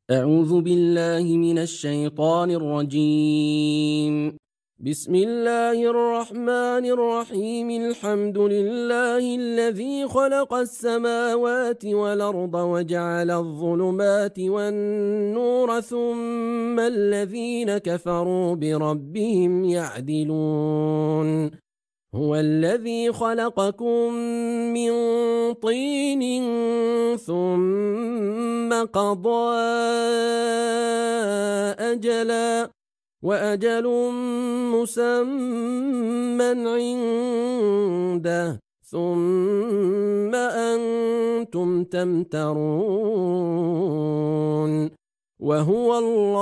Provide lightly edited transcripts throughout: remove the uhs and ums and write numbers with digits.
أعوذ بالله من الشيطان الرجيم. بسم الله الرحمن الرحيم. الحمد لله الذي خلق السماوات والأرض وجعل الظلمات والنور ثم الذين كفروا بربهم يعدلون. هو الذي خلقكم من طين ثم قضى أجلا وأجل مسمى عنده ثم أنتم تمترون. وهو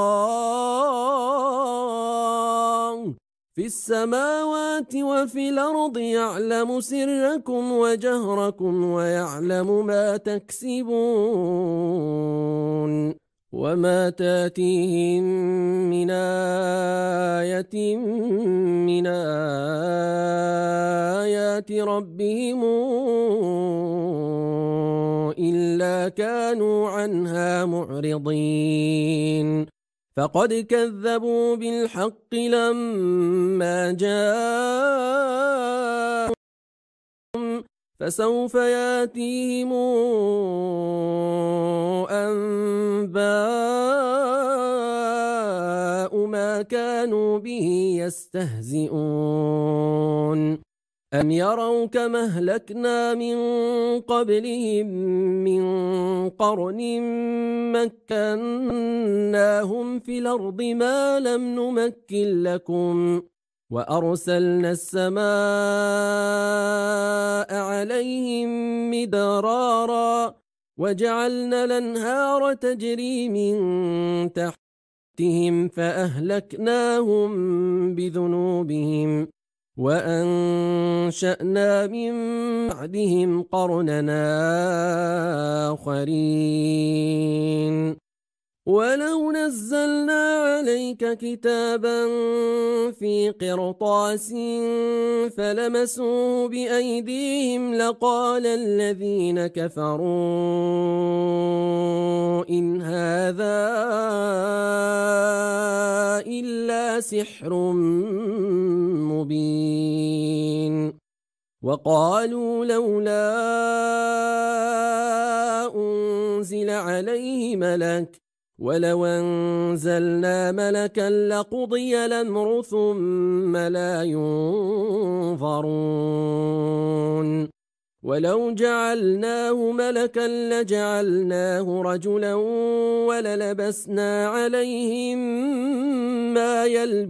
الله في السماوات وفي الأرض يعلم سركم وجهركم ويعلم ما تكسبون. وما تاتيهم من آية من آيات ربهم إلا كانوا عنها معرضين. فقد كذبوا بالحق لما جاءهم فسوف ياتيهم أنباء ما كانوا به يستهزئون. أم يروا كما أهلكنا من قبلهم من قرن مكناهم في الأرض ما لم نمكن لكم وأرسلنا السماء عليهم مدرارا وجعلنا الأنهار تجري من تحتهم فأهلكناهم بذنوبهم وأنشأنا من بعدهم قرننا آخرين. ولو نزلنا عليك كتابا في قرطاس فلمسوه بأيديهم لقال الذين كفروا إن هذا إلا سحر مبين. وقالوا لولا أنزل عليه ملك ولو أنزلنا ملكا لقضي الأمر ثم لا ينظرون. ولو جعلناه ملكا لجعلناه رجلا وللبسنا عليهم ما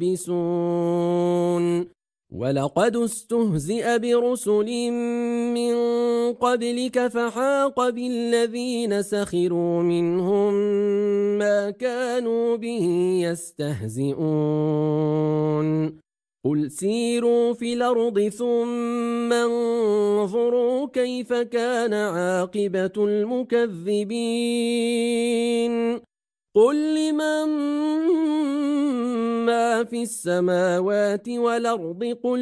يلبسون. ولقد استهزئ برسل من قبلك فحاق بالذين سخروا منهم ما كانوا به يستهزئون. قل سيروا في الأرض ثم انظروا كيف كان عاقبة المكذبين. قل لمن ما في السماوات والأرض قل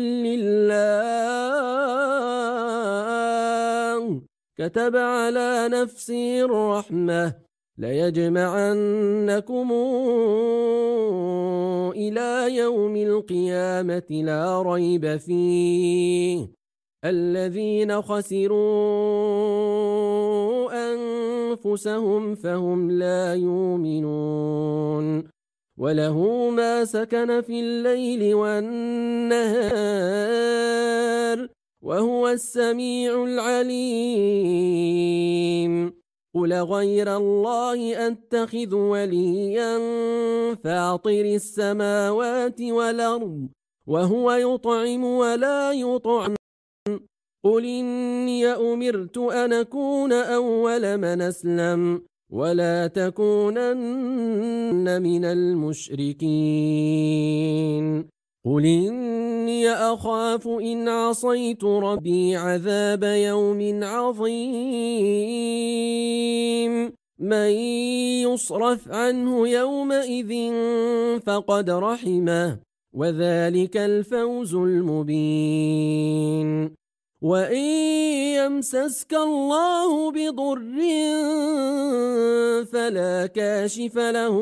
لله كتب على نفسه الرحمة ليجمعنكم إلى يوم القيامة لا ريب فيه الذين خسروا أنفسهم فهم لا يؤمنون. وله ما سكن في الليل والنهار وهو السميع العليم. قل غير الله أتخذ وليا فاطر السماوات والأرض وهو يطعم ولا يطعم. قل إني أمرت أن أكون أول من أسلم ولا تكونن من المشركين. قل إني أخاف إن عصيت ربي عذاب يوم عظيم. من يصرف عنه يومئذ فقد رحمه وذلك الفوز المبين. وإن يمسسك الله بضر فلا كاشف له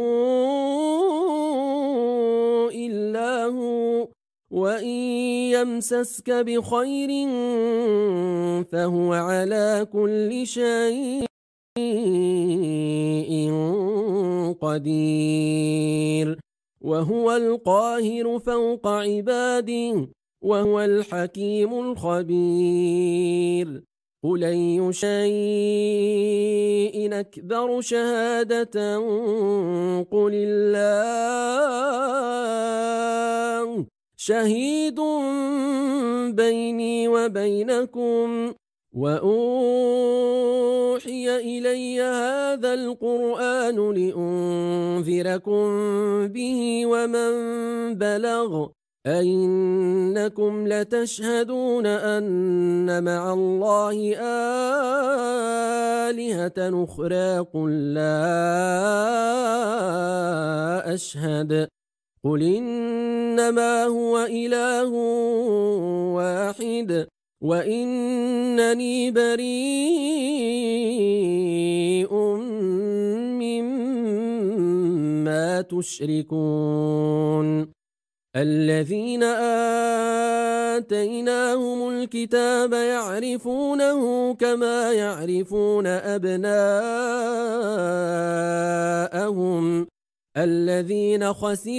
إلا هو، وإن يمسسك بخير فهو على كل شيء قدير، وهو القاهر فوق عباده، وهو الحكيم الخبير. قل أي شيء أكبر شهادة قل الله شهيد بيني وبينكم، وأوحي إلي هذا القرآن لأنذركم به ومن بلغ أئنكم لتشهدون أن مع الله آلهة أخرى قل لا أشهد، قل إنما هو إله واحد وإنني بريء مما تشركون. الذين آتيناهم الكتاب يعرفونه كما يعرفون أبناءهم، الذين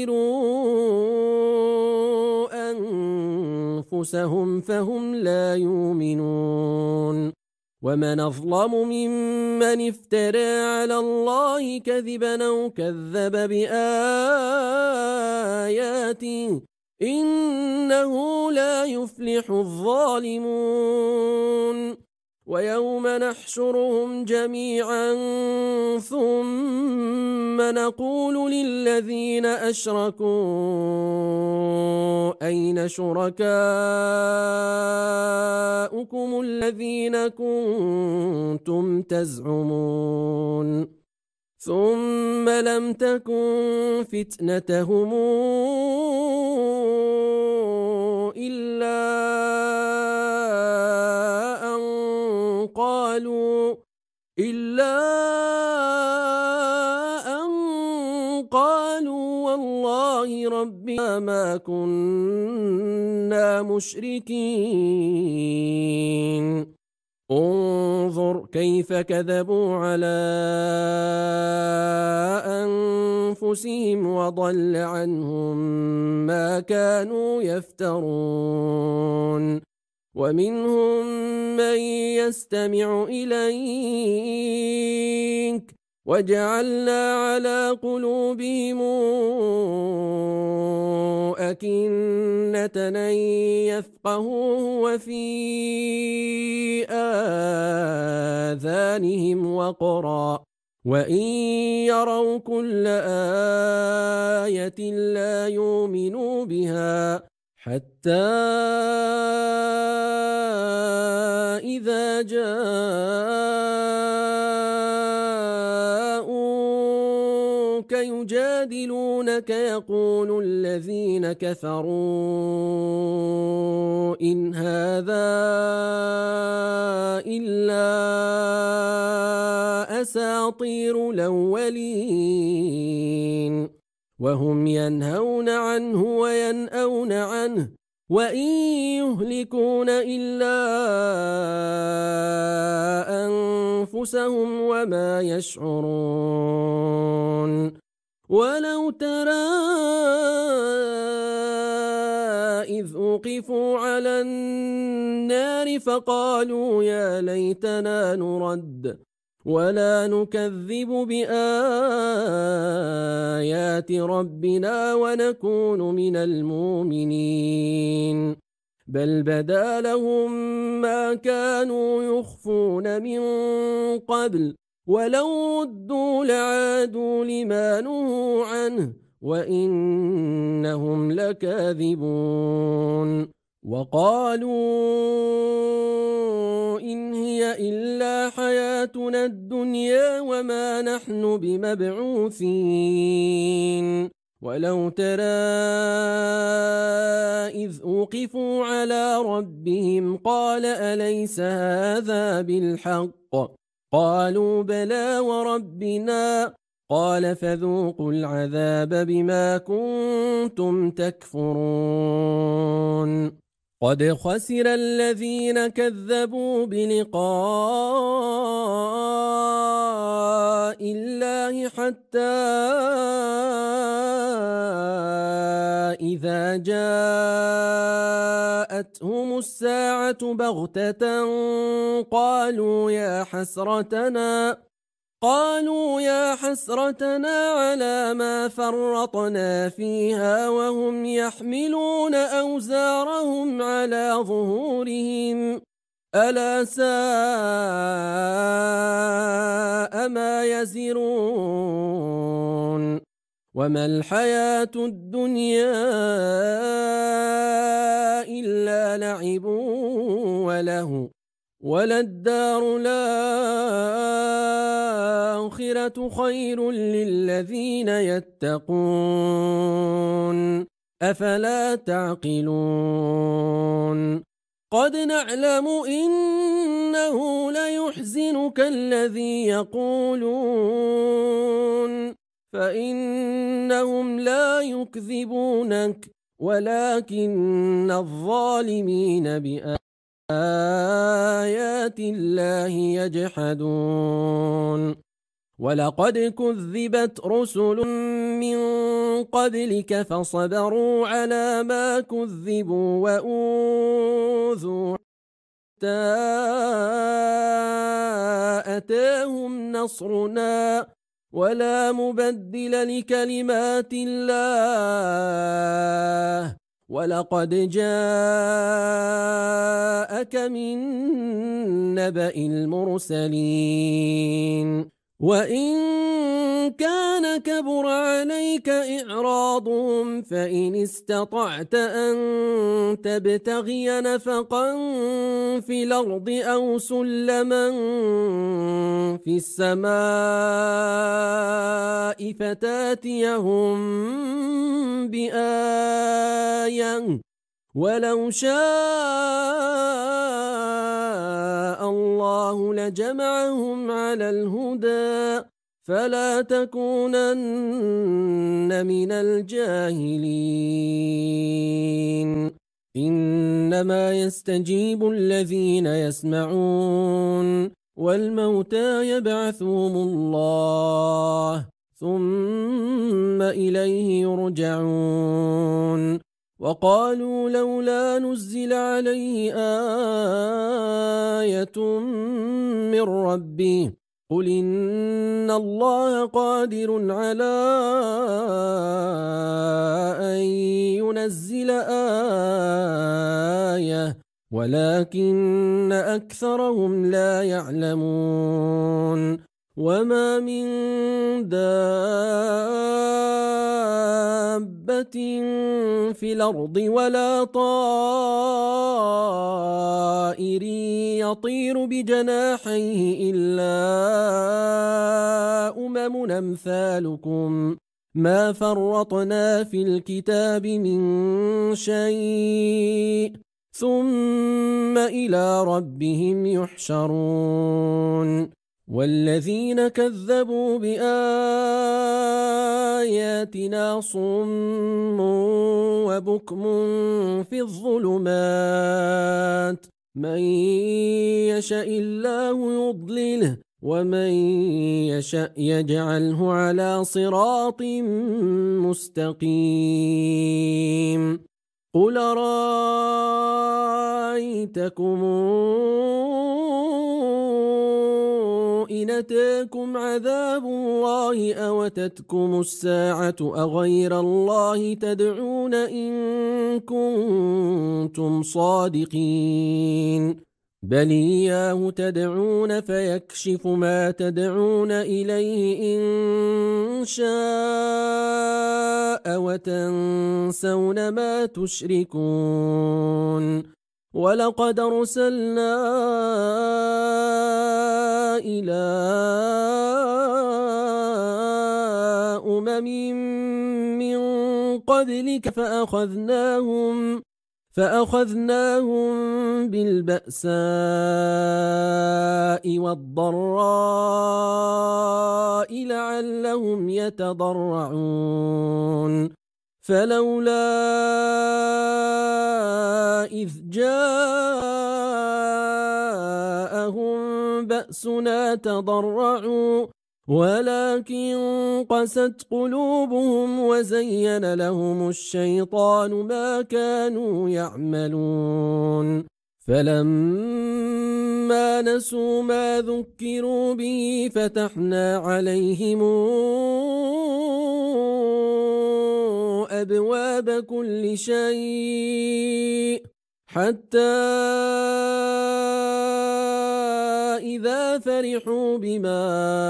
خسروا أنفسهم فهم لا يؤمنون. ومن أظلم ممن افترى على الله كذبا أو كذب بآياته إنه لا يفلح الظالمون. ويوم نحشرهم جميعا ثم نقول للذين أشركوا أين شركاؤكم الذين كنتم تزعمون ثم لم تكن فتنتهم إلا أن قالوا والله ربنا ما كنا مشركين. انظر كيف كذبوا على أنفسهم وضل عنهم ما كانوا يفترون. ومنهم من يستمع إليك وجعلنا على قلوبهم أكنة أن يفقهوه وفي آذانهم وقرا وإن يروا كل آية لا يؤمنوا بها حتى إذا جاءوك يجادلونك يقول الذين كفروا إن هذا إلا أساطير الأولين وهم ينهون عنه وينأون عنه وإن يهلكون إلا أنفسهم وما يشعرون. ولو ترى إذ وقفوا على النار فقالوا يا ليتنا نرد ولا نكذب بآيات ربنا ونكون من المؤمنين بل بدا لهم ما كانوا يخفون من قبل ولو ردوا لعادوا لما نهوا عنه وإنهم لكاذبون. وقالوا إن هي إلا حياتنا الدنيا وما نحن بمبعوثين ولو ترى إذ وقفوا على ربهم قال أليس هذا بالحق قالوا بلى وربنا قال فذوقوا العذاب بما كنتم تكفرون قد خسر الذين كذبوا بلقاء الله حتى إذا جاءتهم الساعة بغتة قالوا يا حسرتنا على ما فرطنا فيها وهم يحملون أوزارهم على ظهورهم ألا ساء ما يزرون وما الحياة الدنيا إلا لعب وله وللدار الآخرة خير للذين يتقون أفلا تعقلون قد نعلم إنه ليحزنك الذي يقولون فإنهم لا يكذبونك ولكن الظالمين بآيات الله يجحدون ولقد كذبت رسل من قبلك فصبروا على ما كذبوا وأوذوا حتى أتاهم نصرنا ولا مبدل لكلمات الله ولقد جاءك من نبأ المرسلين وإن كان كبر عليك إعراضهم فإن استطعت أن تبتغي نفقا في الأرض أو سلما في السماء فتاتيهم بآية ولو شاء الله لجمعهم على الهدى فلا تكونن من الجاهلين إنما يستجيب الذين يسمعون والموتى يبعثهم الله ثم إليه يرجعون وقالوا لولا نزل عليه آية من ربه قل إن الله قادر على أن ينزل آية ولكن أكثرهم لا يعلمون وما من دابة في الأرض ولا طائر يطير بجناحيه إلا أمم أمثالكم ما فرطنا في الكتاب من شيء ثم إلى ربهم يحشرون والذين كذبوا بآياتنا صم وبكم في الظلمات من يشاء الله يضلله ومن يشاء يجعله على صراط مستقيم قل رأيتكم إن أتاكم عذاب الله أو أتتكم الساعة أغير الله تدعون إن كنتم صادقين بل إياه تدعون فيكشف ما تدعون إليه إن شاء وتنسون ما تشركون ولقد أرسلنا إلى من قبلك فأخذناهم بالبأساء والضراء لعلهم يتضرعون فلولا إذ جاءهم بأسنا تضرعوا ولكن قست قلوبهم وزين لهم الشيطان ما كانوا يعملون فلما نسوا ما ذكروا به فتحنا عليهم أبواب كل شيء حتى إذا فرحوا بما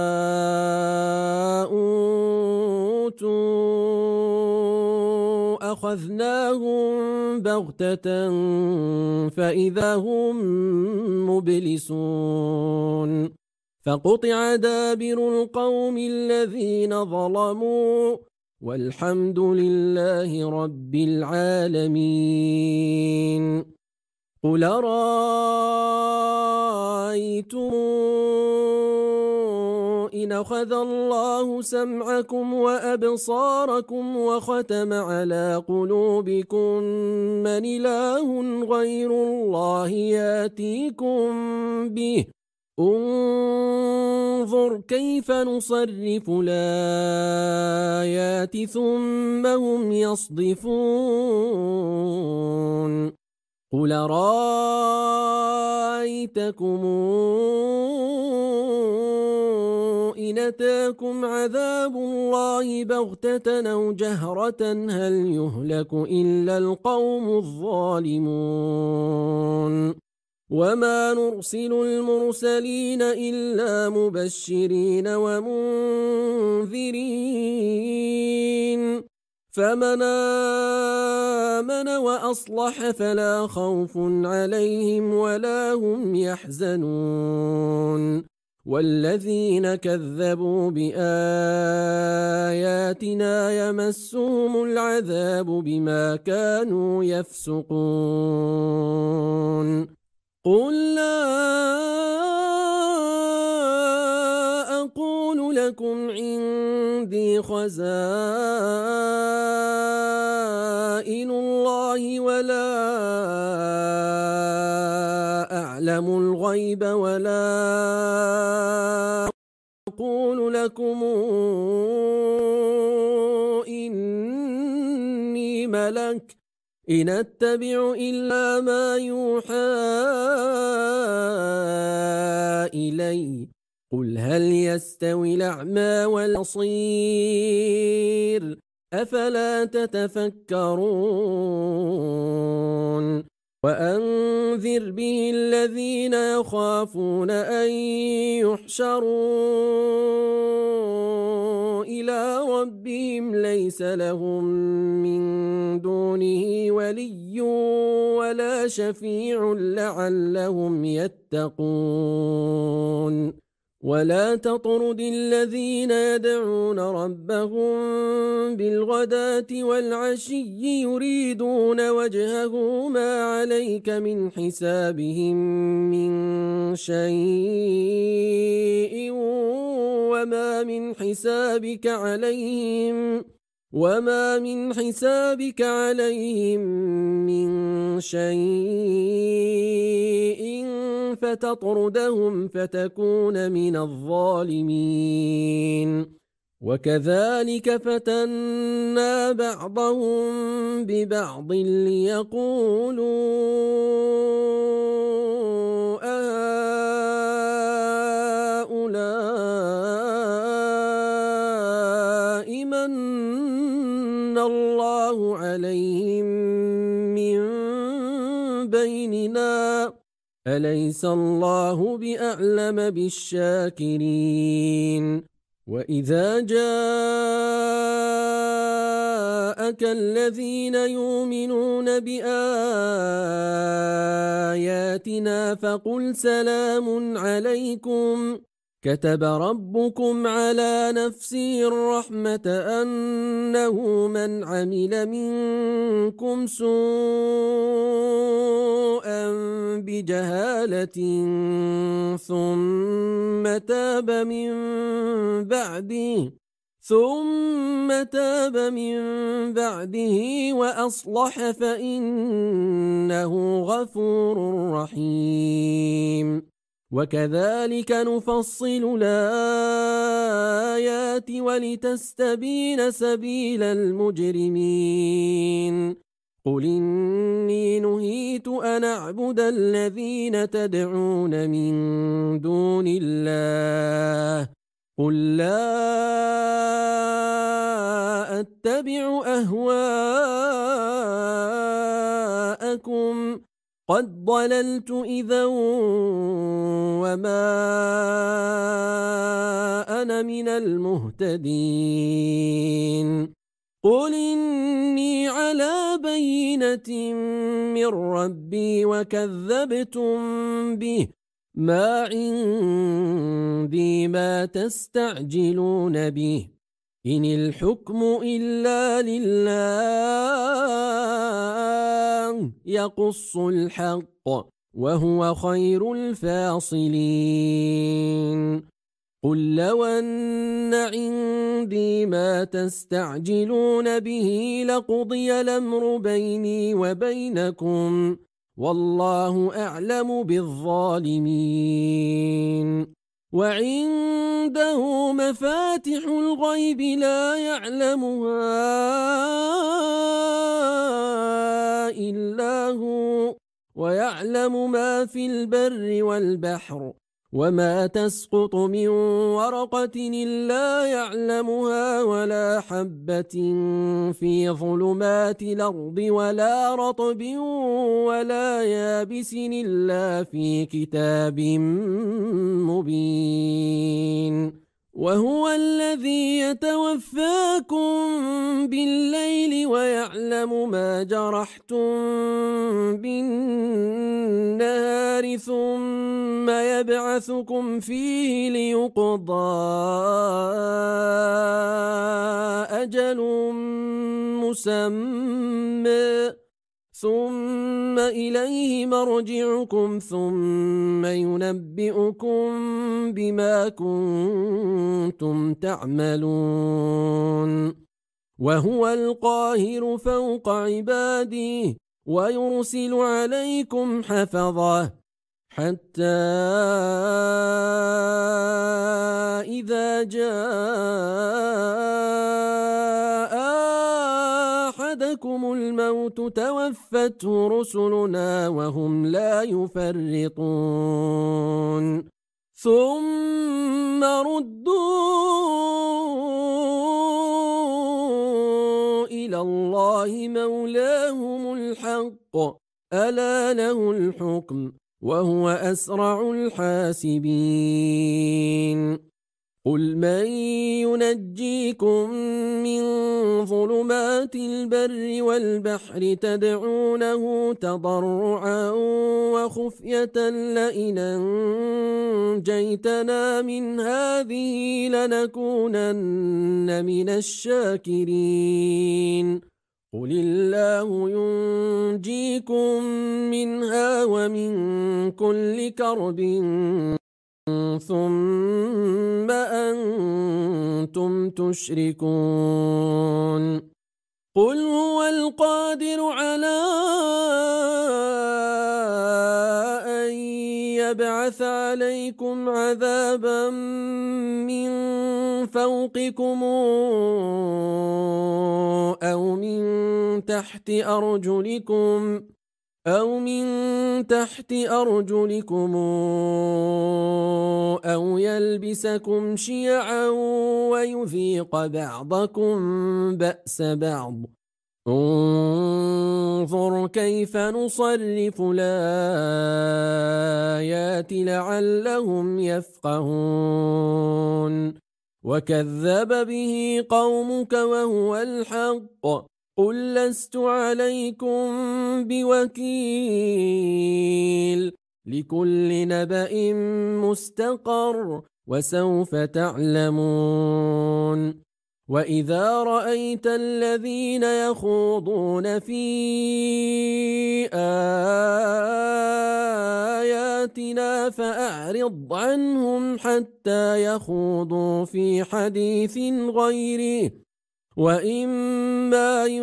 أوتوا أخذناهم بغتة فإذا هم مبلسون فقطع دابر القوم الذين ظلموا والحمد لله رب العالمين قل رأيتم إن أخذ الله سمعكم وأبصاركم وختم على قلوبكم من إله غير الله ياتيكم به انظر كيف نصرف الآيات ثم هم يصدفون قل رأيتكم إن أتاكم عذاب الله بغتة أو جهرة هل يهلك إلا القوم الظالمون وما نرسل المرسلين إلا مبشرين ومنذرين فمن آمن وأصلح فلا خوف عليهم ولا هم يحزنون والذين كذبوا بآياتنا يمسهم العذاب بما كانوا يفسقون قل لا أقول لكم عندي خزائن الله ولا أعلم الغيب ولا أقول لكم إني ملك إن أتبع إلا ما يوحى إلي قل هل يستوي الأعمى والبصير أفلا تتفكرون وأنذر به الذين يخافون أن يحشروا إلى ربهم ليس لهم من دونه ولي ولا شفيع لعلهم يتقون ولا تطرد الذين يدعون ربهم بالغداة والعشي يريدون وجهه ما عليك من حسابهم من شيء وما من حسابك عليهم من شيء فتطردهم فتكون من الظالمين وكذلك فتنا بعضهم ببعض ليقولوا أهؤلاء من الله عليهم من بيننا أليس الله بأعلم بالشاكرين وإذا جاءك الذين يؤمنون بآياتنا فقل سلام عليكم كتب ربكم على نفسه الرحمة أنه من عمل منكم سوءا بجهالة ثم تاب من بعده وأصلح فإنه غفور رحيم. وكذلك نفصل الآيات ولتستبين سبيل المجرمين. قل إني نهيت أن أعبد الذين تدعون من دون الله قل لا أتبع أهواءكم قد ضللت إذا وما أنا من المهتدين. قل إني على بينة من ربي وكذبتم به ما عندي ما تستعجلون به إن الحكم إلا لله يقص الحق وهو خير الفاصلين. قل لو أن عندي ما تستعجلون به لقضي الأمر بيني وبينكم والله أعلم بالظالمين. وعنده مفاتح الغيب لا يعلمها إلا هو ويعلم ما في البر والبحر وما تسقط من ورقة إلا يعلمها ولا حبة في ظلمات الأرض ولا رطب ولا يابس إلا في كتاب مبين. وهو الذي يتوفاكم بالليل ويعلم ما جرحتم بالنهار ثم يبعثكم فيه ليقضى أجل مسمى ثم إليه مرجعكم ثم ينبئكم بما كنتم تعملون. وهو القاهر فوق عباده ويرسل عليكم حفظه حتى إذا جاء أحدكم الموت توفته رسلنا وهم لا يفرطون ثم ردوا إلى الله مولاهم الحق ألا له الحكم وهو أسرع الحاسبين. قل من ينجيكم من ظلمات البر والبحر تدعونه تضرعا وخفية لئن أنجيتنا من هذه لنكونن من الشاكرين. قل الله ينجيكم منها ومن كل كرب ثم أنتم تشركون. قل هو القادر على أن يبعث عليكم عذابا من فوقكم أو من تحت أرجلكم أو يلبسكم شيعا ويذيق بعضكم بأس بعض. انظر كيف نصرف الآيات لعلهم يفقهون. وكذب به قومك وهو الحق قل لست عليكم بوكيل لكل نبأ مستقر وسوف تعلمون. وإذا رأيت الذين يخوضون في آياتنا فأعرض عنهم حتى يخوضوا في حديث غيره، وإما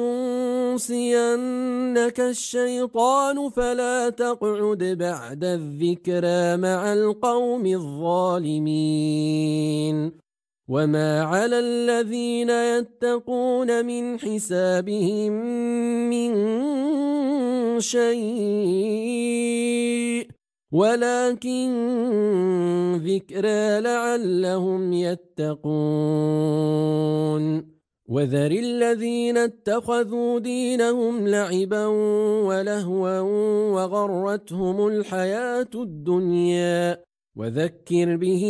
ينسينك الشيطان فلا تقعد بعد الذكرى مع القوم الظالمين. وما على الذين يتقون من حسابهم من شيء، ولكن ذكرى لعلهم يتقون. وذر الذين اتخذوا دينهم لعبا ولهوا وغرتهم الحياة الدنيا، وذكر به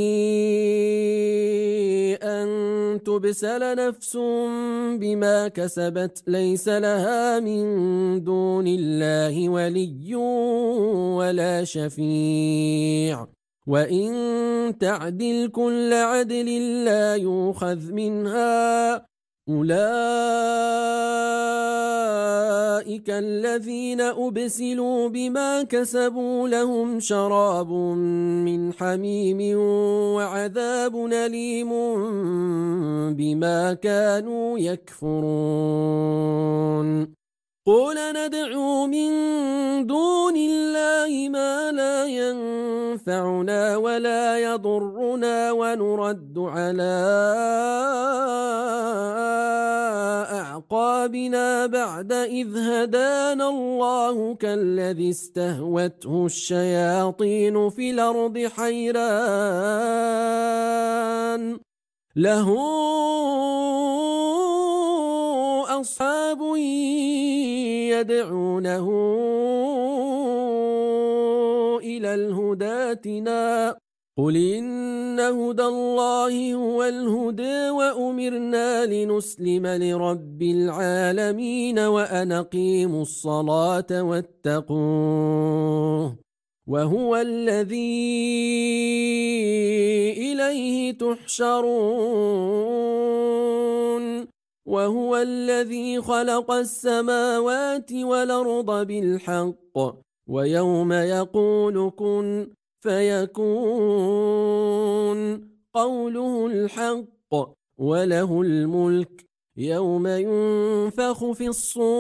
أن تبسل نفس بما كسبت ليس لها من دون الله ولي ولا شفيع، وإن تعدل كل عدل لا يؤخذ منها. أولئك الذين أبسلوا بما كسبوا لهم شراب من حميم وعذاب أليم بما كانوا يكفرون. قل ندعو من دون الله ما لا ينفعنا ولا يضرنا ونرد على أعقابنا بعد إذ هدانا الله كالذي استهوته الشياطين في الأرض حيران له أصحاب يدعونه إلى الهدى ائتنا. قل إن هدى الله هو الهدى وأمرنا لنسلم لرب العالمين وأن أقيموا الصلاة واتقوه وهو الذي إليه تحشرون. وهو الذي خلق السماوات والأرض بالحق، ويوم يقول كن فيكون قوله الحق، وله الملك يوم ينفخ في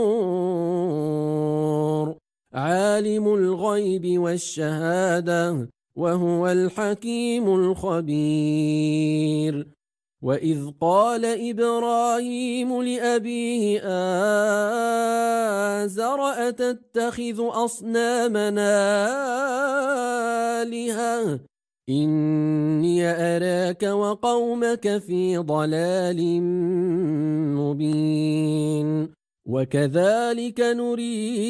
الصور، عالم الغيب والشهادة وهو الحكيم الخبير. وإذ قال إبراهيم لأبيه آزر أتتخذ أصنامنا آلهة إني أراك وقومك في ضلال مبين. وكذلك نري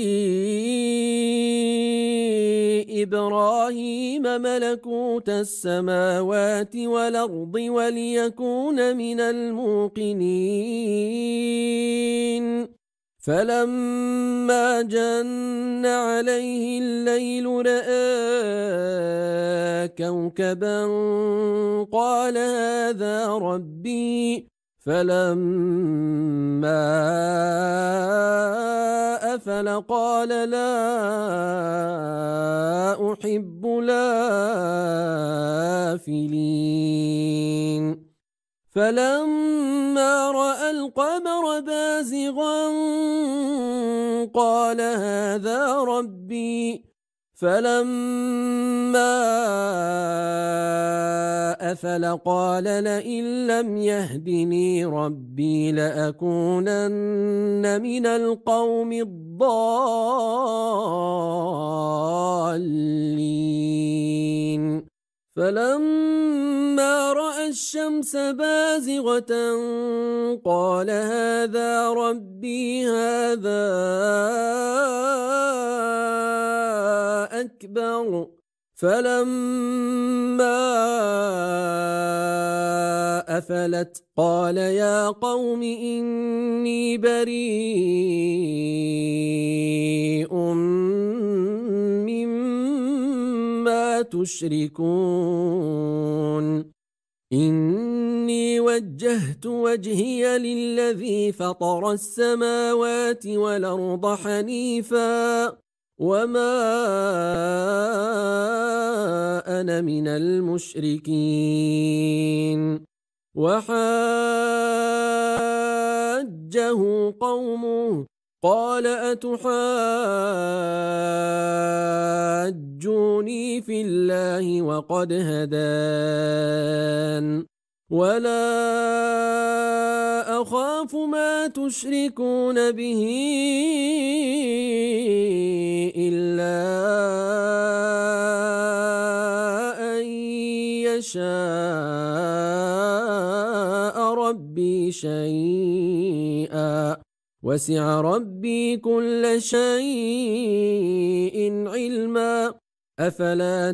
إبراهيم ملكوت السماوات والأرض وليكون من الموقنين. فلما جن عليه الليل رأى كوكبا قال هذا ربي، فلما أفل قال لا أحب الآفلين. فلما رأى القمر بازغا قال هذا ربي، فلما أفل قال لئن لم يهدني ربي لأكونن من القوم الضالين. فلما رأى الشمس بازغة قال هذا ربي هذا أكبر. فلما أفلت قال يا قوم إني بريء مما تشركون. إني وجهت وجهي للذي فطر السماوات والأرض حنيفا وما أنا من المشركين وحاجه قومه قال أتحاجوني في الله وقد هدان ولا أخاف ما تشركون به إلا أن يشاء ربي شيئا وسع ربي كل شيء علما أفلا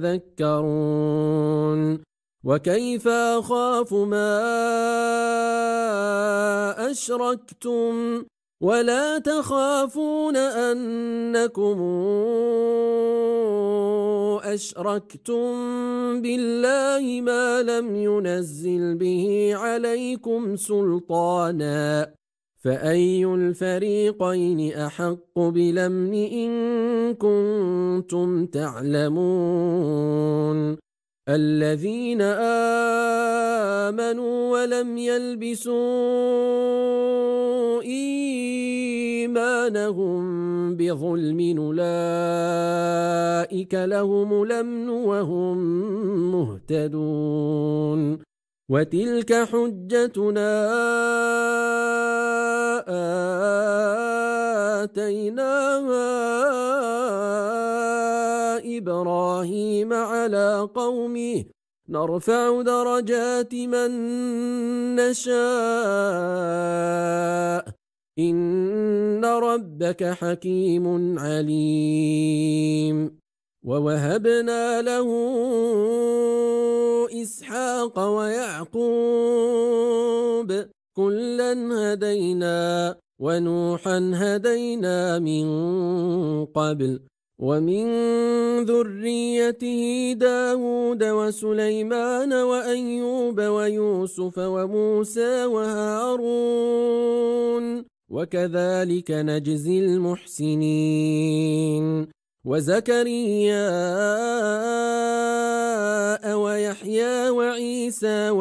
تتذكرون وكيف أخاف ما أشركتم ولا تخافون أنكم أشركتم بالله ما لم ينزل به عليكم سلطانا فأي الفريقين أحق بالأمن إن كنتم تعلمون الذين آمنوا ولم يلبسوا إيمانهم بظلم أولئك لهم الأمن وهم مهتدون وتلك حجتنا آتيناها إبراهيم على قومه نرفع درجات من نشاء إن ربك حكيم عليم ووهبنا له إسحاق ويعقوب كلا هدينا ونوحا هدينا من قبل ومن ذريته داود وسليمان وأيوب ويوسف وموسى وهارون وكذلك نجزي المحسنين وزكريا ويحيى وعيسى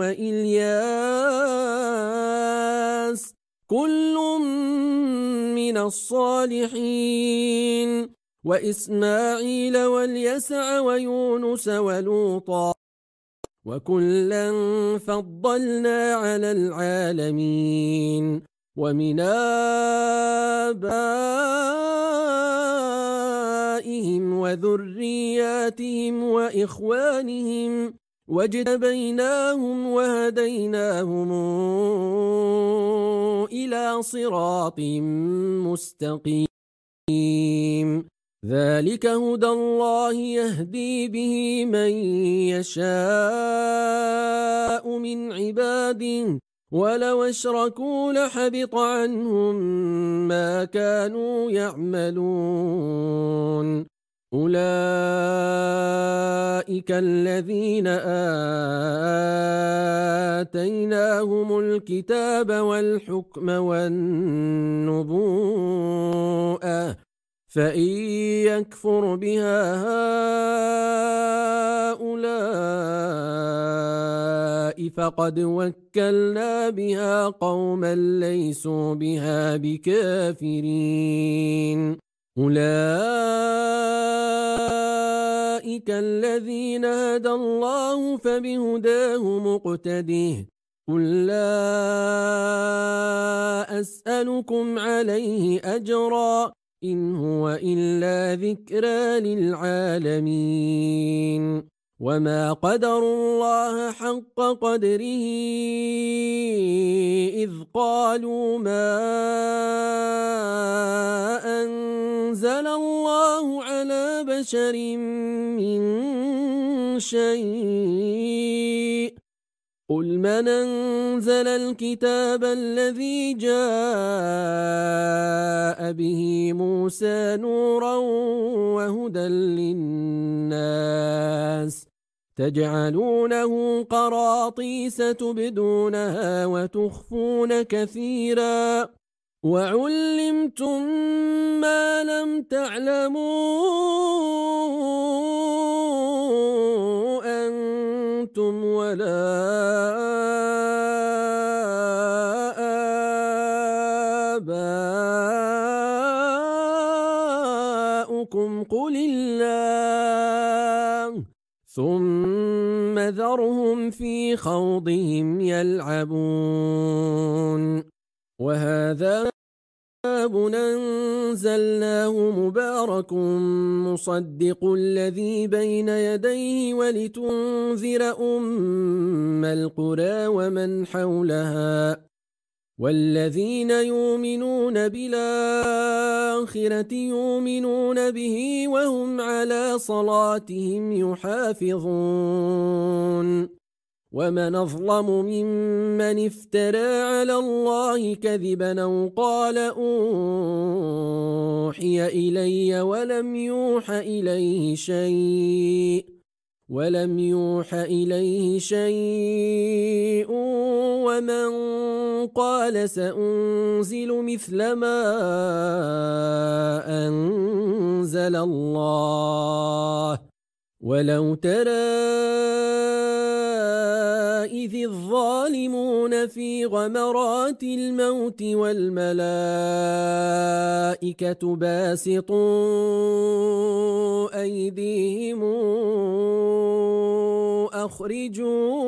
وإلياس كل من الصالحين وإسماعيل واليسع ويونس ولوطا وكلا فضلنا على العالمين ومن آبائهم وذرياتهم وإخوانهم واجتبيناهم وهديناهم إلى صراط مستقيم ذلك هدى الله يهدي به من يشاء من عباده ولو اشركوا لحبط عنهم ما كانوا يعملون أولئك الذين آتيناهم الكتاب والحكم والنبوءة فإن يكفر بها هؤلاء فقد وكلنا بها قوما ليسوا بها بكافرين أولئك الذين هدى الله فبهداه مقتده قل لا أسألكم عليه أجرا إن هو إلا ذكرى للعالمين وما قدروا الله حق قدره إذ قالوا ما أنزل الله على بشر من شيء قل من أنزل الكتاب الذي جاء به موسى نورا وهدى للناس تجعلونه قراطيس تبدونها وتخفون كثيرا وعلمتم ما لم تعلموا أنتم ولا آباؤكم قل الله ثم ذرهم في خوضهم يلعبون وهذا كتاب أنزلناه مبارك مصدق الذي بين يديه ولتنذر أم القرى ومن حولها والذين يؤمنون بالآخرة يؤمنون به وهم على صلاتهم يحافظون ومن أظلم ممن افترى على الله كذبا أو قال أوحي إلي ولم يوح إليه شيء ومن قال سأنزل مثل ما أنزل الله ولو ترى إذ الظالمون في غمرات الموت والملائكة باسطوا أيديهم أخرجوا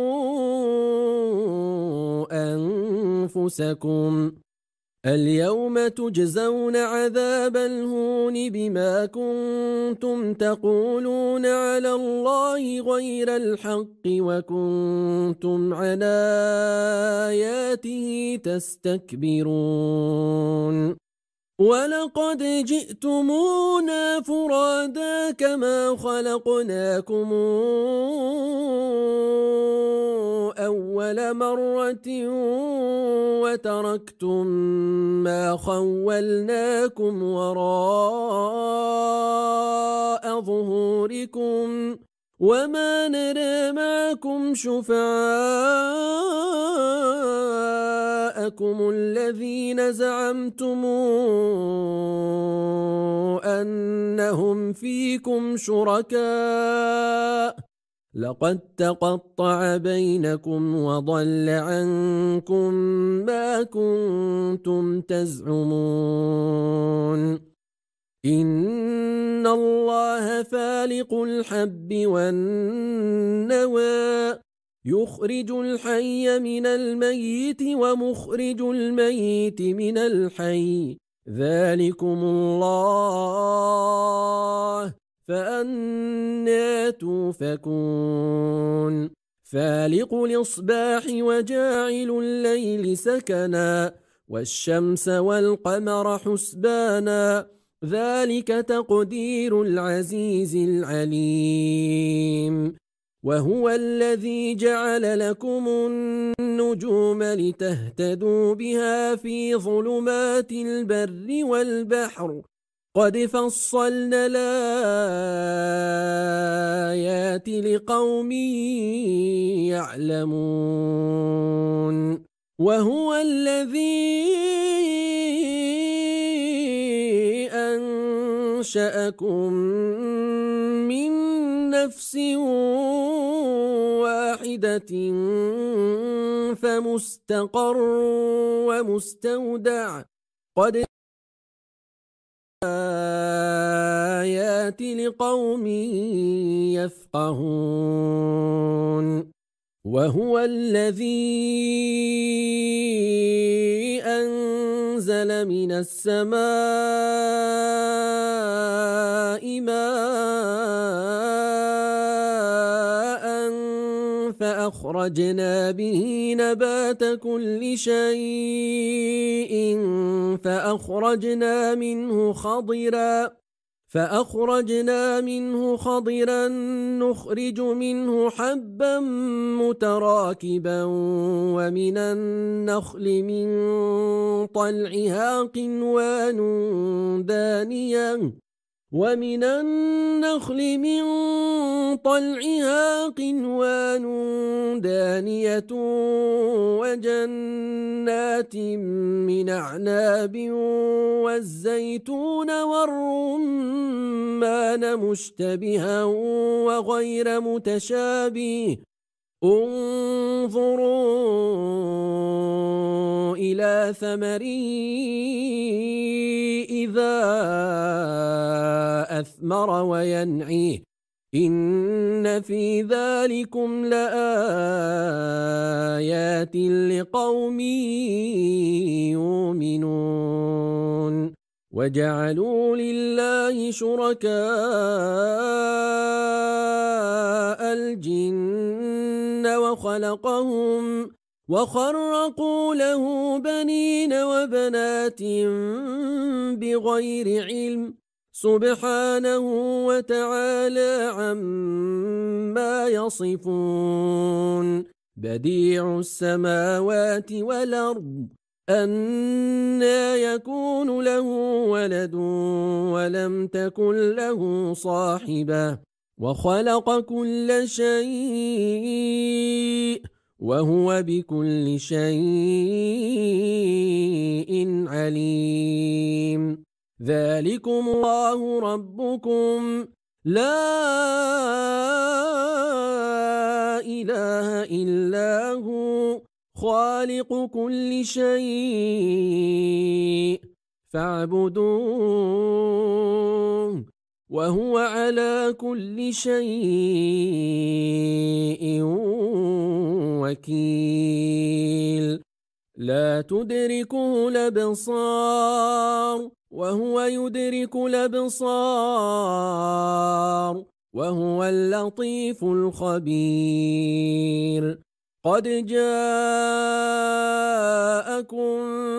أنفسكم اليوم تجزون عذاب الهون بما كنتم تقولون على الله غير الحق وكنتم عن آياته تستكبرون ولقد جئتمونا فرادا كما خلقناكم أول مرة وتركتم ما خولناكم وراء ظهوركم وما نرى معكم شفعاءكم الذين زعمتم أنهم فيكم شركاء لقد تقطع بينكم وضل عنكم ما كنتم تزعمون إن الله فالق الحب والنوى يخرج الحي من الميت ومخرج الميت من الحي ذلكم الله فأنى توفكون فالق الإصباح وجاعل الليل سكنا والشمس والقمر حسبانا ذلك تقدير العزيز العليم وهو الذي جعل لكم النجوم لتهتدوا بها في ظلمات البر والبحر قد فصلنا الآيات لقوم يعلمون وهو الذي أنشأكم من نفس واحدة فمستقر ومستودع قد آيات لقوم يفقهون وهو الذي أنزل من السماء ماء فأخرجنا به نبات كل شيء فأخرجنا منه خضرا نخرج منه حبا متراكبا ومن النخل من طلعها قنوان دانية ومن النخل من طلعها قنوان دانية وجنات من أعناب والزيتون والرمان مشتبها وغير متشابه انظروا إلى ثمره إذا أثمر وينعيه إن في ذلكم لآيات لقوم يؤمنون وجعلوا لله شركاء الجن وخلقهم وخرقوا له بنين وبنات بغير علم سبحانه وتعالى عما يصفون بديع السماوات والأرض أنى يكون له ولد ولم تكن له صاحبة وخلق كل شيء وهو بكل شيء عليم ذلكم الله ربكم لا إله إلا هو خالق كل شيء فاعبدوه وهو على كل شيء وكيل لا تدركه الأبصار وهو يدرك الأبصار وهو اللطيف الخبير قد جاءكم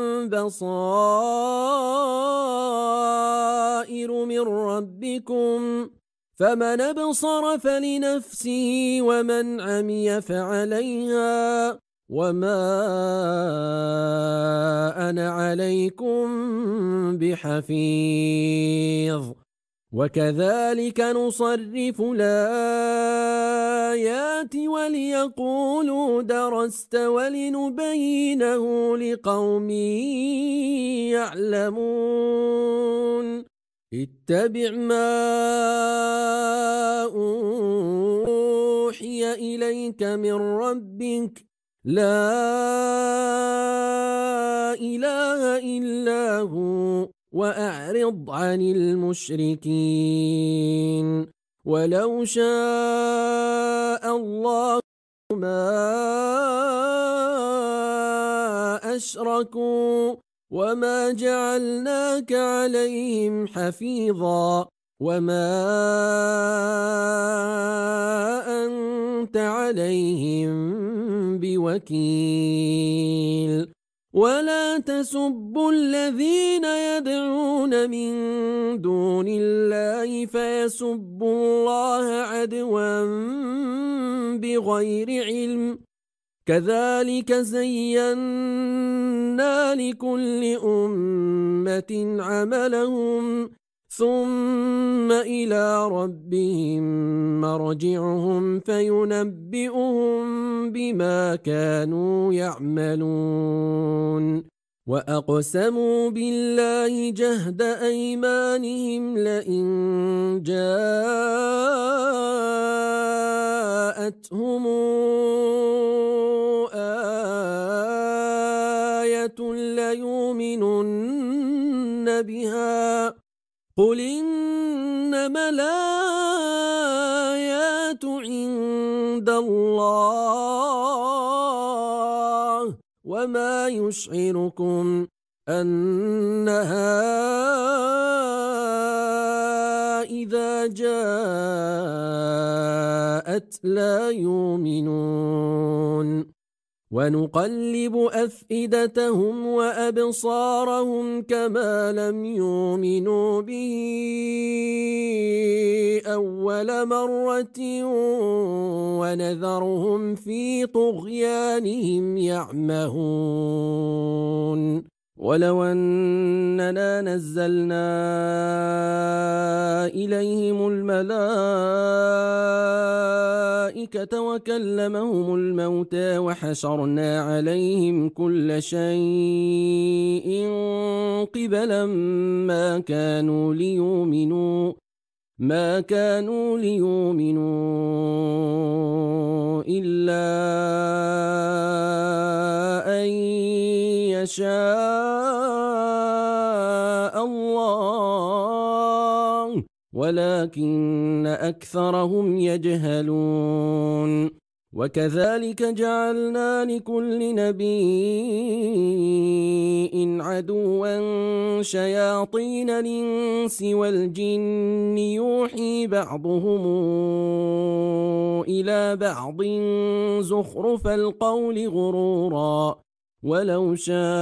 بصائر من ربكم فمن أبصر فلنفسه ومن عمي فعليها وما أنا عليكم بحفيظ وكذلك نصرف الآيات وليقولوا درست ولنبينه لقوم يعلمون اتبع ما أوحي إليك من ربك لا إله إلا هو وأعرض عن المشركين ولو شاء الله ما أشركوا وما جعلناك عليهم حفيظا وما أنت عليهم بوكيل ولا تسبوا الذين يدعون من دون الله فيسبوا الله عدوا بغير علم كذلك زينا لكل أمة عملهم ثم إلى ربهم مرجعهم فينبئهم بما كانوا يعملون وأقسموا بالله جهد أيمانهم لئن جاءتهم آية ليؤمنن بها قل إنما الآيات عند الله وما يشعركم أنها إذا جاءت لا يؤمنون ونقلب أفئدتهم وأبصارهم كما لم يؤمنوا به أول مرة ونذرهم في طغيانهم يعمهون ولو أننا نزلنا إليهم الملائكة وكلمهم الموتى وحشرنا عليهم كل شيء قبلا ما كانوا ليؤمنوا إلا أن يشاء الله ولكن أكثرهم يجهلون. وكذلك جعلنا لكل نبي عدوا شياطين الإنس والجن يوحي بعضهم إلى بعض زخرف القول غرورا ولو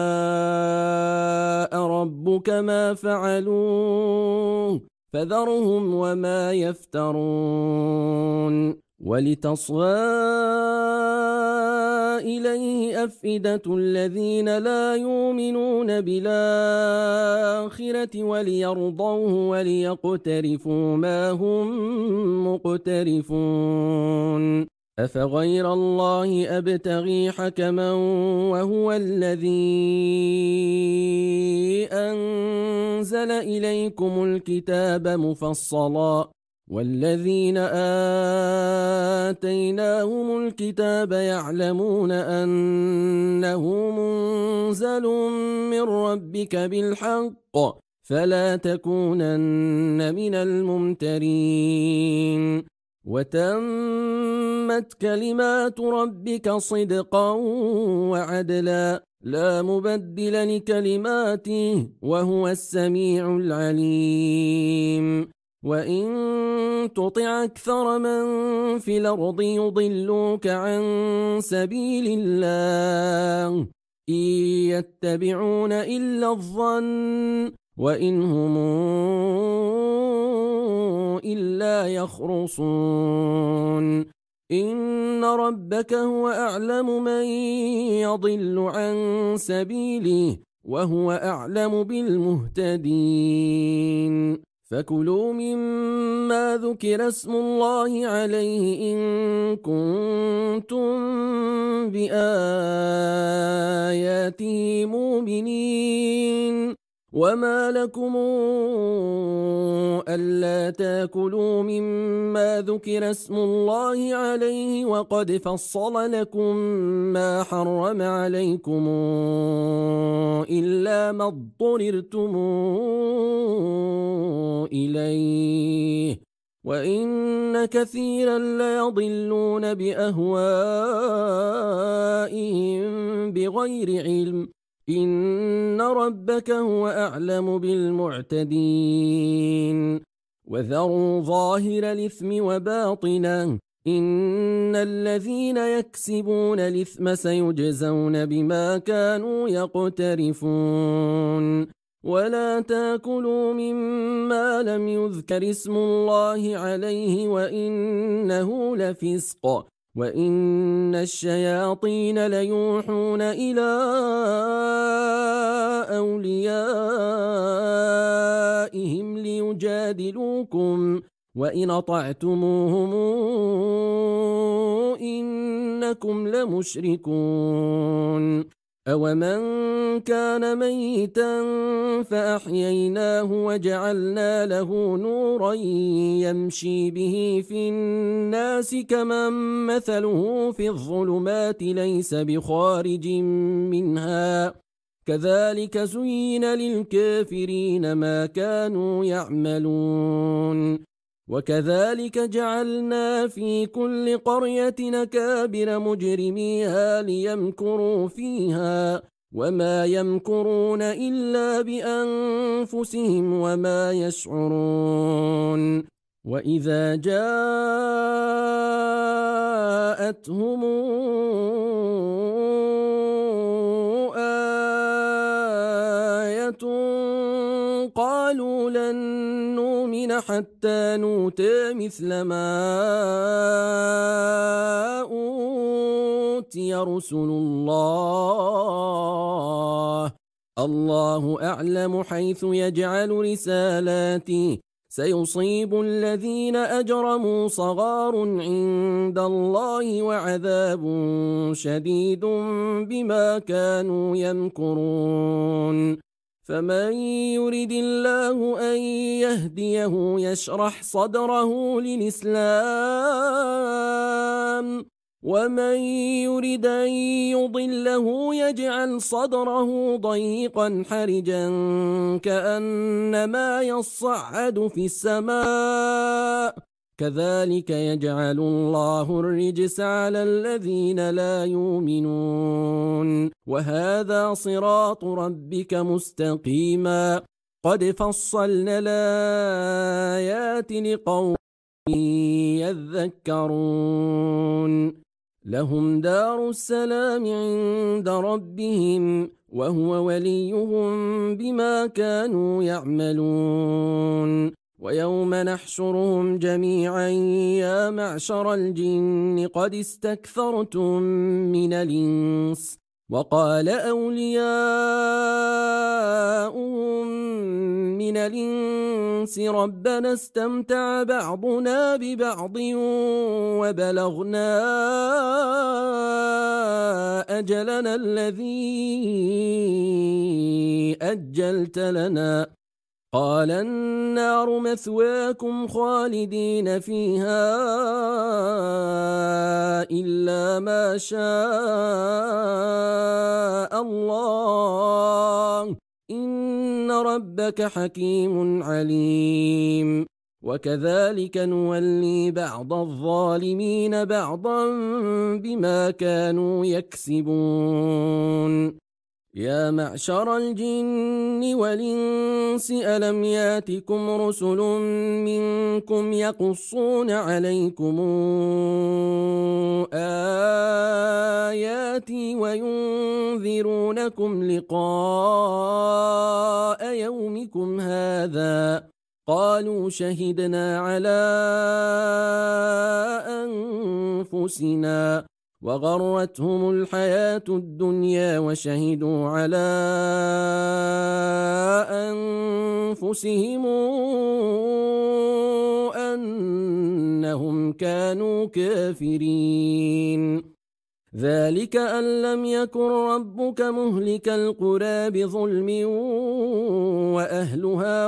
شاء ربك ما فعلوه فذرهم وما يفترون. ولتصغى إليه أفئدة الذين لا يؤمنون بالآخرة وليرضوه وليقترفوا ما هم مقترفون. أفغير الله أبتغي حكما وهو الذي أنزل إليكم الكتاب مفصلا والذين آتيناهم الكتاب يعلمون أنه منزل من ربك بالحق فلا تكونن من الممترين. وتمت كلمات ربك صدقا وعدلا لا مبدل لكلماته وهو السميع العليم. وإن تطع أكثر من في الأرض يضلوك عن سبيل الله إن يتبعون إلا الظن وإن هم إلا يخرصون. إن ربك هو أعلم من يضل عن سبيله وهو أعلم بالمهتدين. فكلوا مما ذكر اسم الله عليه إن كنتم بآياته مؤمنين. وما لكم ألا تاكلوا مما ذكر اسم الله عليه وقد فصل لكم ما حرم عليكم إلا ما اضطررتم إليه وإن كثيرا ليضلون بأهوائهم بغير علم إن ربك هو أعلم بالمعتدين. وذروا ظاهر الإثم وباطنه إن الذين يكسبون الإثم سيجزون بما كانوا يقترفون. ولا تاكلوا مما لم يذكر اسم الله عليه وإنه لفسق وإن الشياطين ليوحون إلى أوليائهم ليجادلوكم وإن أطعتموهم إنكم لمشركون. أومن كان ميتا فأحييناه وجعلنا له نورا يمشي به في الناس كمن مثله في الظلمات ليس بخارج منها كذلك زين للكافرين ما كانوا يعملون. وكذلك جعلنا في كل قرية أكابر مجرميها ليمكروا فيها وما يمكرون إلا بأنفسهم وما يشعرون. وإذا جاءتهم آية قالوا لن نؤمن حتى نؤتى مثل ما أوتي رسل الله الله أعلم حيث يجعل رسالاته سيصيب الذين أجرموا صغار عند الله وعذاب شديد بما كانوا يمكرون فمن يرد الله أن يهديه يشرح صدره للإسلام ومن يرد أن يضله يجعل صدره ضيقا حرجا كأنما يصعد في السماء كذلك يجعل الله الرجس على الذين لا يؤمنون وهذا صراط ربك مستقيما قد فصلنا الآيات لقوم يذكرون لهم دار السلام عند ربهم وهو وليهم بما كانوا يعملون ويوم نحشرهم جميعا يا معشر الجن قد استكثرتم من الإنس وقال أولياؤهم من الإنس ربنا استمتع بعضنا ببعض وبلغنا أجلنا الذي أجلت لنا قال النار مثواكم خالدين فيها إلا ما شاء الله إن ربك حكيم عليم وكذلك نولي بعض الظالمين بعضا بما كانوا يكسبون يا معشر الجن والإنس ألم ياتكم رسل منكم يقصون عليكم آياتي وينذرونكم لقاء يومكم هذا قالوا شهدنا على أنفسنا وغرتهم الحياة الدنيا وشهدوا على أنفسهم أنهم كانوا كافرين ذلك أن لم يكن ربك مهلك القرى بظلم وأهلها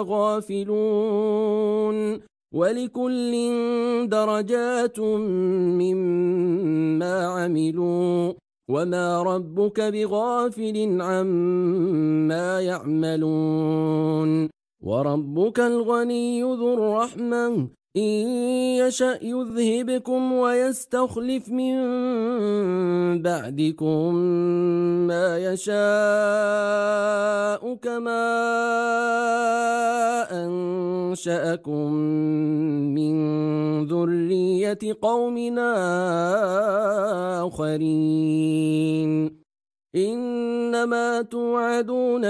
غافلون ولكل درجات مما عملوا وما ربك بغافل عما يعملون وربك الغني ذو الرحمة إن يشأ يذهبكم ويستخلف من بعدكم ما يشاء كما أنشأكم من ذرية قومنا آخرين إنما توعدون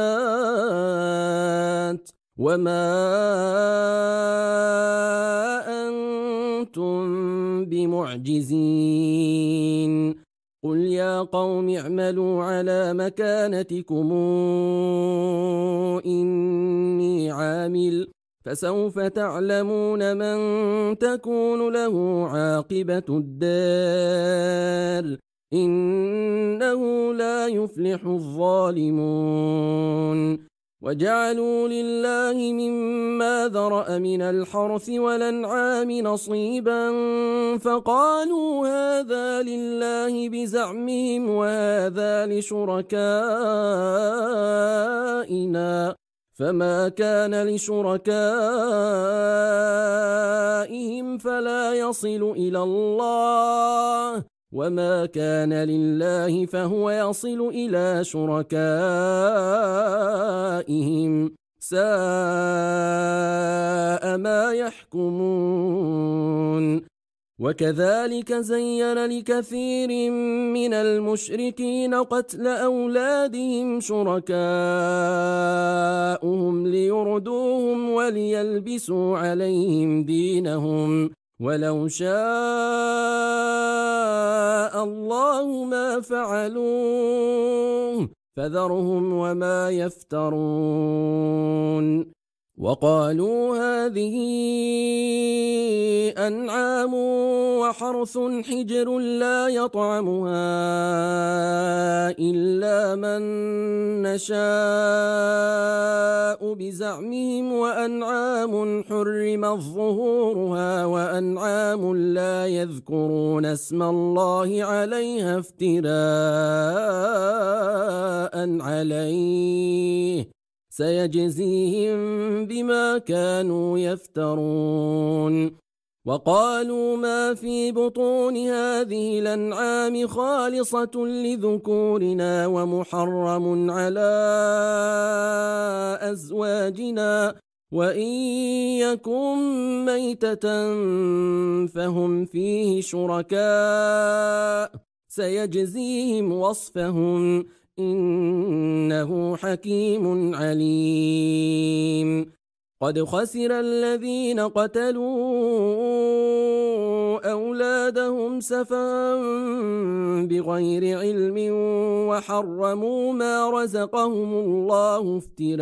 لآت وما أنتم بمعجزين قل يا قوم اعملوا على مكانتكم إني عامل فسوف تعلمون من تكون له عاقبة الدار إنه لا يفلح الظالمون وجعلوا لله مما ذرأ من الحرث والأنعام نصيبا فقالوا هذا لله بزعمهم وهذا لشركائنا فما كان لشركائهم فلا يصل إلى الله وما كان لله فهو يصل إلى شركائهم ساء ما يحكمون وكذلك زين لكثير من المشركين قتل أولادهم شركاؤهم ليردوهم وليلبسوا عليهم دينهم ولو شاء الله ما فعلوه فذرهم وما يفترون. وقالوا هذه أنعام وحرث حجر لا يطعمها إلا من نشاء بزعمهم وأنعام حرمت ظهورها وأنعام لا يذكرون اسم الله عليها افتراء عليه سيجزيهم بما كانوا يفترون. وقالوا ما في بطون هذه الأنعام خالصة لذكورنا ومحرم على أزواجنا وإن يكن ميتة فهم فيه شركاء سيجزيهم وصفهم إنه حكيم عليم. قد خسر الذين قتلوا أولادهم سفها بغير علم وحرموا ما رزقهم الله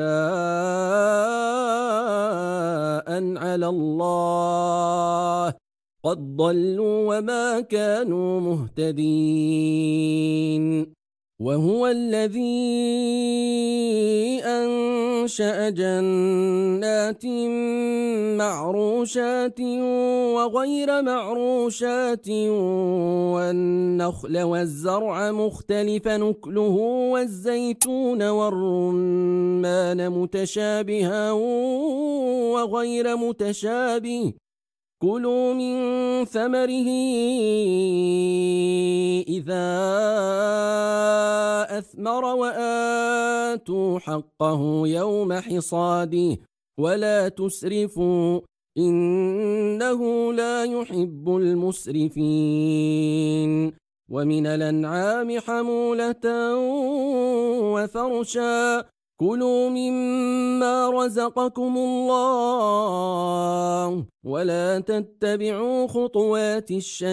افتراء على الله قد ضلوا وما كانوا مهتدين. وهو الذي أنشأ جنات معروشات وغير معروشات والنخل والزرع مختلف نكله والزيتون والرمان متشابها وغير متشابه كلوا من ثمره إذا أثمر وآتوا حقه يوم حصاده ولا تسرفوا إنه لا يحب المسرفين. ومن الأنعام حمولة وفرشا كلوا مما رزقكم الله ولا تتبعوا خطوات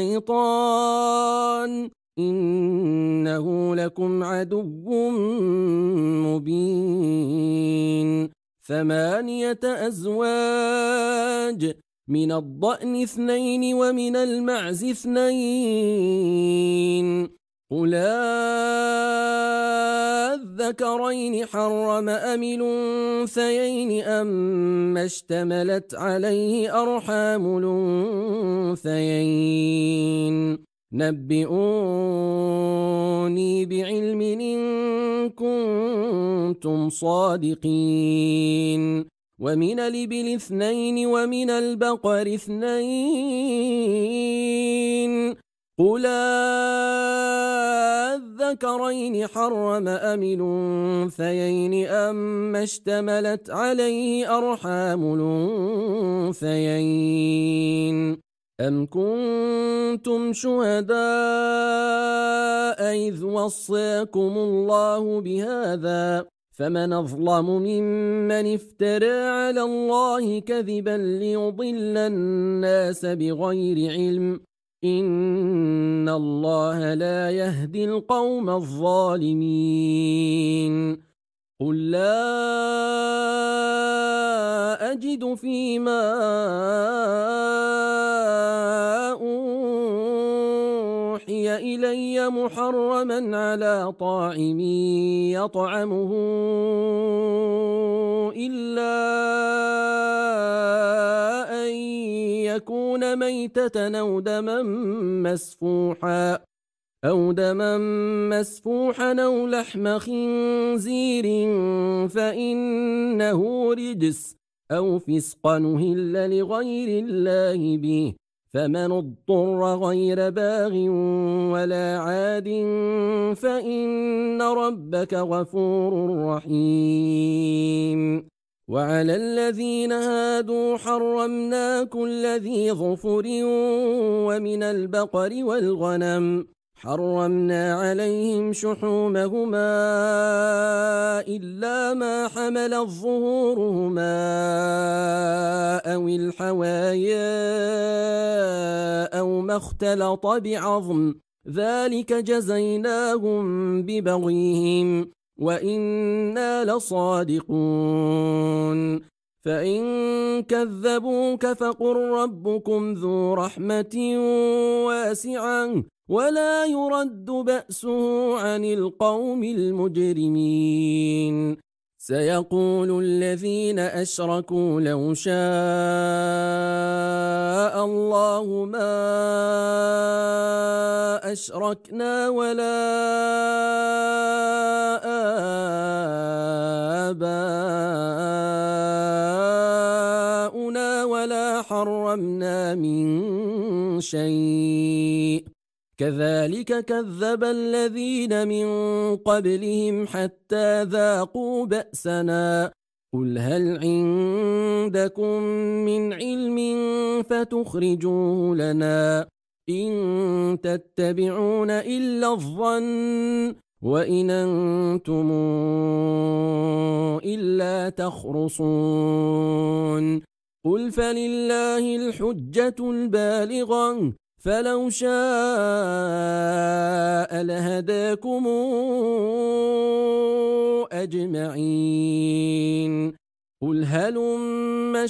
الشيطان إنه لكم عدو مبين. 8 أزواج من الضأن 2 ومن المعز 2 قل الذكرين حرم أم الأنثيين أما اشتملت عليه أرحام الأنثيين نبئوني بعلم إن كنتم صادقين. ومن الإبل 2 ومن البقر 2 قل الذكرين حرم أم الأنثيين أما اشتملت عليه أرحام الأنثيين أم كنتم شهداء إذ وصاكم الله بهذا فمن أظلم ممن افترى على الله كذبا ليضل الناس بغير علم إن الله لا يهدي القوم الظالمين. قل لا أجد فيما أوحي إلي محرما على طاعم يطعمه إلا أن يكون ميتة أو دما مسفوحا أو لحم خنزير فإنه رجس أو فسقا أهل لغير الله به فمن اضطر غير باغ ولا عاد فإن ربك غفور رحيم. وعلى الذين هادوا حرمنا كل ذي ظفر ومن البقر والغنم حرمنا عليهم شحومهما إلا ما حملت ظهورهما أو الحوايا أو ما اختلط بعظم ذلك جزيناهم ببغيهم وإنا لصادقون فإن كذبوك فقل ربكم ذو رحمة واسعة ولا يرد بأسه عن القوم المجرمين سيقول الذين أشركوا لو شاء الله ما أشركنا ولا آباؤنا ولا حرمنا من شيء كذلك كذب الذين من قبلهم حتى ذاقوا بأسنا قل هل عندكم من علم فتخرجوه لنا إن تتبعون إلا الظن وإن أنتم إلا تخرصون قل فلله الحجة البالغة فلو شاء لهداكم أجمعين قل هلم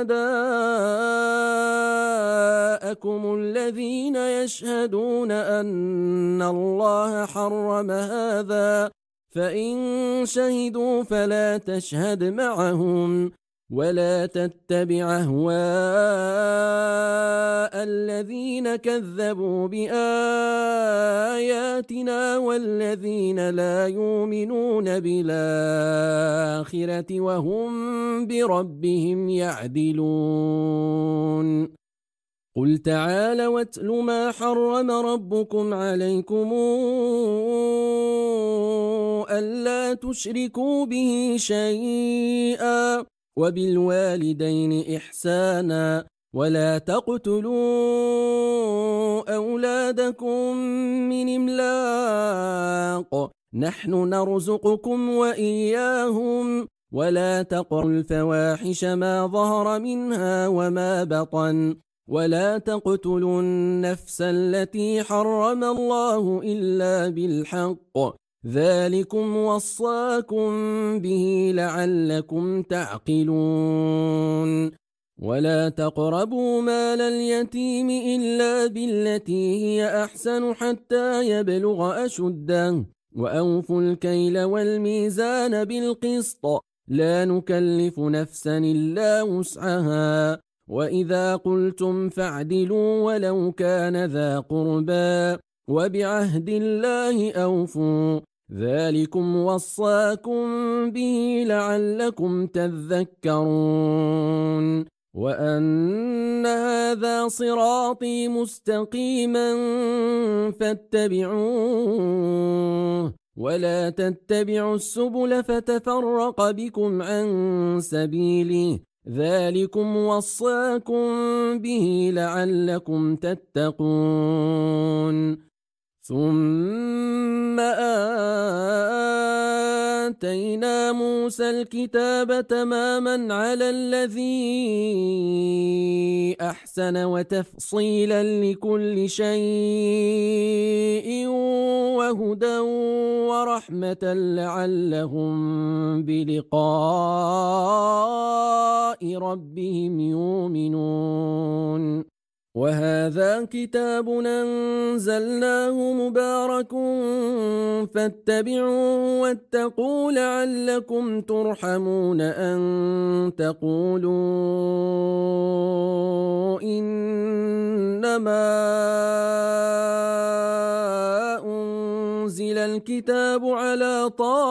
شهداءكم الذين يشهدون أن الله حرم هذا فإن شهدوا فلا تشهد معهم ولا تتبع أهواء الذين كذبوا بآياتنا والذين لا يؤمنون بالآخرة وهم بربهم يعدلون قل تعالوا واتل ما حرم ربكم عليكم ألا تشركوا به شيئا وبالوالدين إحسانا ولا تقتلوا أولادكم من إملاق نحن نرزقكم وإياهم ولا تقربوا الفواحش ما ظهر منها وما بطن ولا تقتلوا النفس التي حرم الله إلا بالحق ذلكم وصاكم به لعلكم تعقلون ولا تقربوا مال اليتيم إلا بالتي هي أحسن حتى يبلغ أشده وأوفوا الكيل والميزان بالقسط لا نكلف نفسا إلا وسعها وإذا قلتم فاعدلوا ولو كان ذا قربى وبعهد الله أوفوا ذلكم وصاكم به لعلكم تذكرون وأن هذا صراطي مستقيما فاتبعوه ولا تتبعوا السبل فتفرق بكم عن سبيله ذلكم وصاكم به لعلكم تتقون ثم آتينا موسى الكتاب تماما على الذي أحسن وتفصيلا لكل شيء وهدى ورحمة لعلهم بلقاء ربهم يؤمنون وهذا كتاب أنزلناه مبارك فاتبعوه واتقوا لعلكم ترحمون أن تقولوا إنما أنزل الكتاب على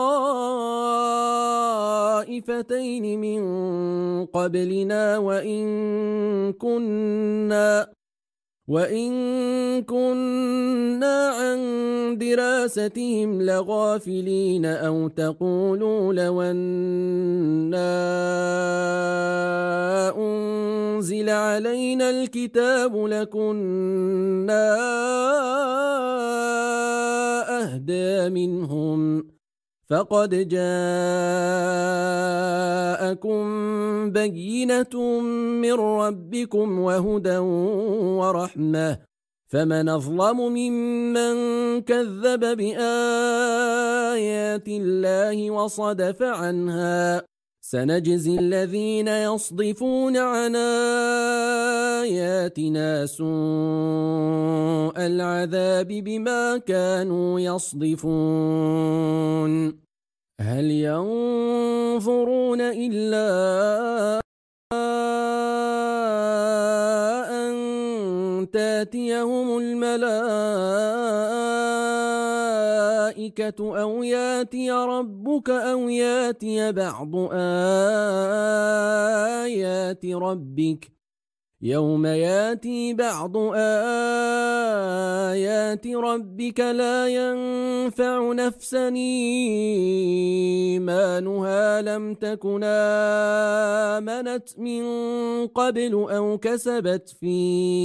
طائفتين من قبلنا وإن كنا عن دراستهم لغافلين أو تقولوا لو أنا أنزل علينا الكتاب لكنا أهدى منهم فقد جاءكم بينة من ربكم وهدى ورحمة فمن أظلم ممن كذب بآيات الله وصدف عنها سنجزي الذين يصدفون عن آياتنا سوء العذاب بما كانوا يصدفون هل ينظرون إلا أن تاتيهم الملائكة أو ياتي ربك أو ياتي بعض آيات ربك يوم ياتي بعض آيات ربك لا ينفع نفسا إيمانها لم تكن آمنت من قبل أو كسبت في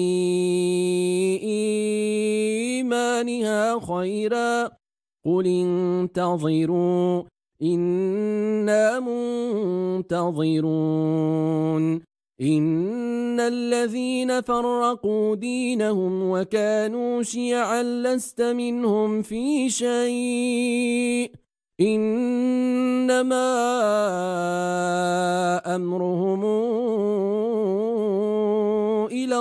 إيمانها خيرا قل انتظروا إنا منتظرون إن الذين فرقوا دينهم وكانوا شيعا لست منهم في شيء إنما أمرهم إلى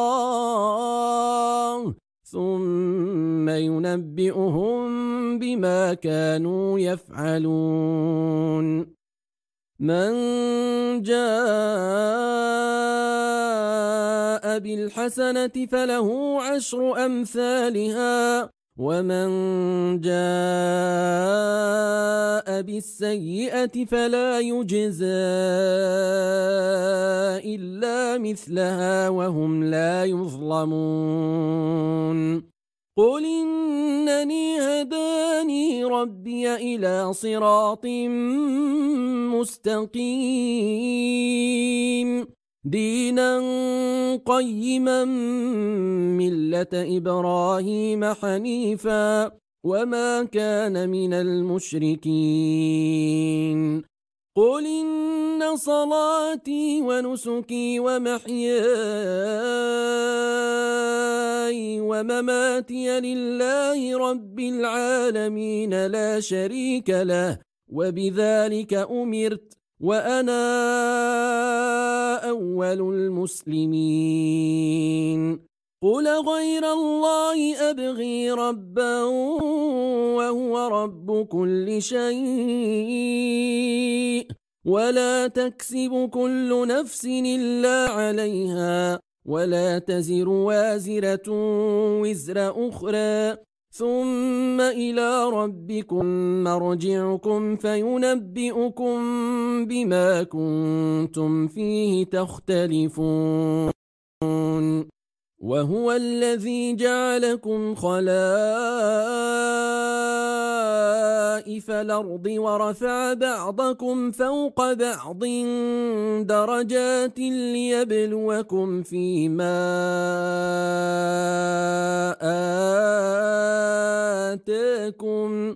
الله ثم ينبئهم بما كانوا يفعلون من جاء بالحسنة فله عشر أمثالها ومن جاء بالسيئة فلا يجزى إلا مثلها وهم لا يظلمون قل إنني هداني ربي إلى صراط مستقيم دينا قيما ملة إبراهيم حنيفا وما كان من المشركين قل إن صلاتي ونسكي ومحياي ومماتي لله رب العالمين لا شريك له وبذلك أمرت وأنا أول المسلمين قل غير الله أبغي ربا وهو رب كل شيء ولا تكسب كل نفس إلا عليها ولا تزر وازرة وزر أخرى ثم إلى ربكم مرجعكم فينبئكم بما كنتم فيه تختلفون وهو الذي جعلكم خلائف الأرض ورفع بعضكم فوق بعض درجات ليبلوكم فيما آتاكم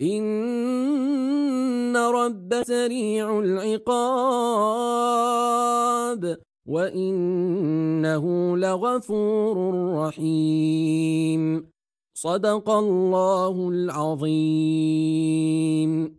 إن رب سريع العقاب وإنه لغفور رحيم صدق الله العظيم.